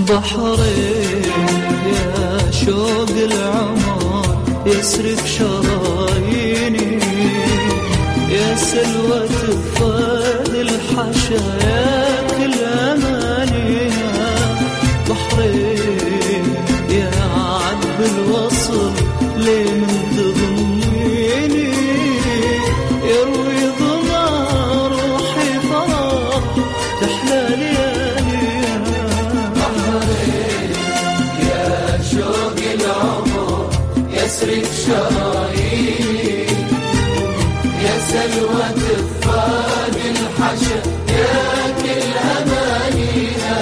بحرين يا شوق العمر يسرق شراييني، يا سلوى تفاد الحشا يا كل أمانيها. بحرين يا عذب الوصل ليه من تضميني، يروي ظما روحي فرح تحلى لياليها. بحرين يا شوق العمر يسرق شراييني، يا سلوى تفاد الحشا يا كل أمانيها.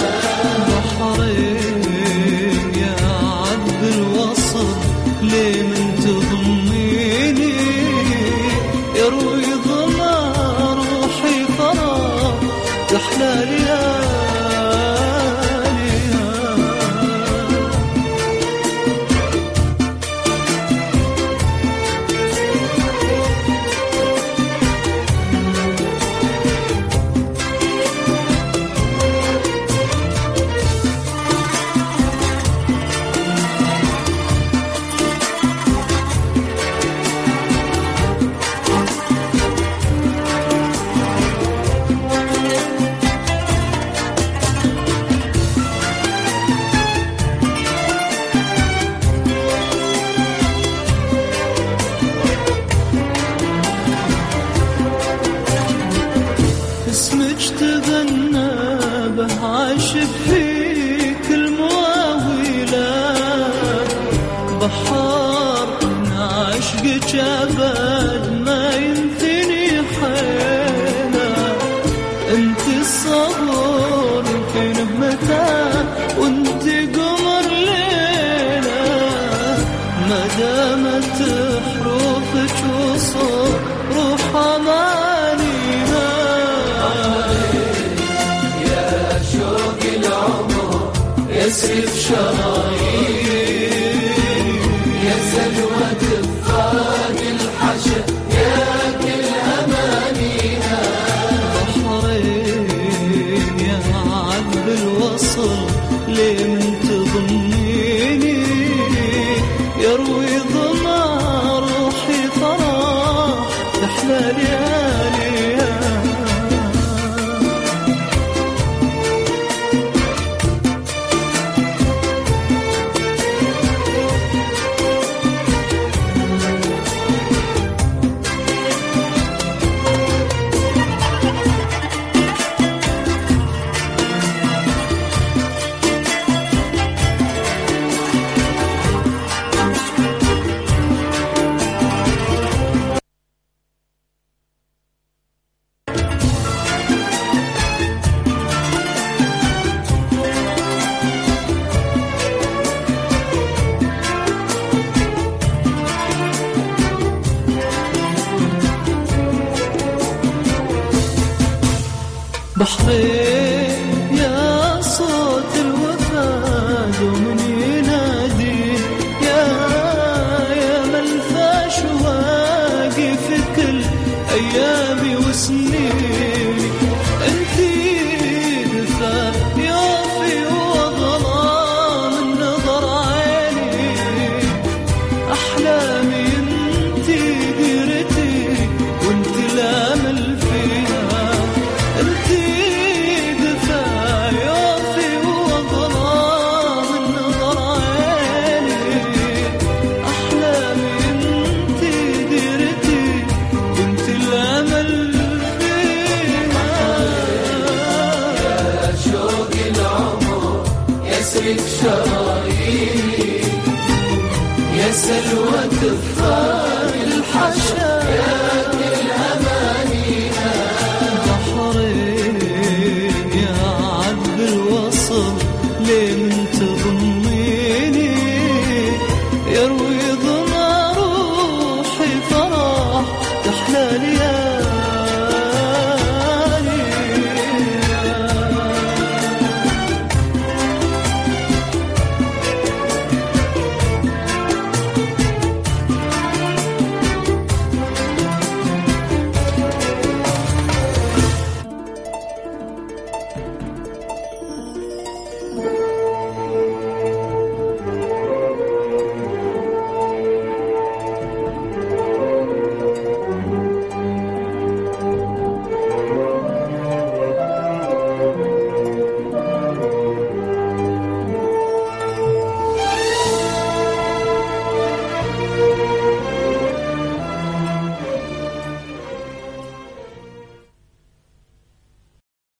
بحرين يا عذب الوصل ليه من تضميني، يروي ظما روحي فرح تحلى لياليها. اسمك تغنى به عاشق فيك المواويلات، بحار من عشقك أبد ما ينثني حيله. انت الصبر يمكن بمتى وانت قمر ليله، ما دامت حروفك وصول روح أمانيها. يسرق شراييني، يا سلوى تفاد الحشا يا كل أمانيها. بحرين يا عذب الوصل ليه من تضميني، يروي ظما روحي فرح تحلى لياليها. بحرين يا صوت الوفا دوم ينادي، يا ملفاش واقف كل أيامي وسنيني. انتي دفا يوفي وظلام النظر عيني، أحلامي انتي ديرتي وانتي الأمل فيها. انتي دفا يوفي وظلام النظر عيني، أحلامي انتي ديرتي وانتي الأمل فيها. يا شوق العمر يسرق شراييني، يا سلوى تفاد